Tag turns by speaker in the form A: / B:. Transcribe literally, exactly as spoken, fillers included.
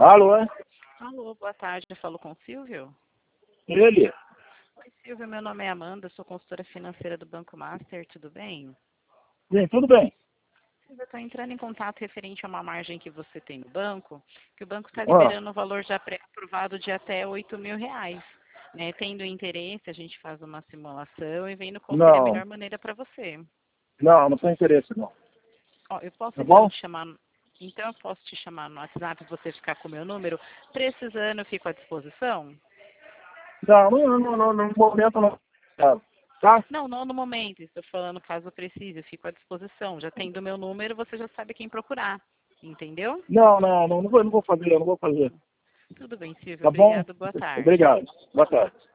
A: Alô, é?
B: Alô, boa tarde. Eu falo com o Silvio.
A: Ele?
B: Oi, Silvio. Meu nome é Amanda, sou consultora financeira do Banco Master. Tudo bem?
A: Sim, tudo bem.
B: Silvio, eu estou entrando em contato referente a uma margem que você tem no banco, que o banco está
A: Ah,
B: liberando o valor já pré-aprovado de até oito mil reais. Né? Tendo interesse, a gente faz uma simulação e vendo qual seria a
A: não,
B: melhor maneira para você.
A: não, não tem interesse não.
B: Ó, eu posso
A: Tá
B: então
A: bom?
B: te chamar, então eu posso te chamar no WhatsApp, você ficar com o meu número. Precisando, eu fico à disposição.
A: Não, não, não, não, no momento não. Tá?
B: Não, não no momento. Estou falando caso precise, eu fico à disposição. Já tendo o meu número, você já sabe quem procurar. Entendeu?
A: Não, não, não, não vou, não vou fazer, eu não vou fazer.
B: Tudo bem, Silvio.
A: Tá bom?
B: Obrigado. Boa tarde.
A: Obrigado. Boa tarde.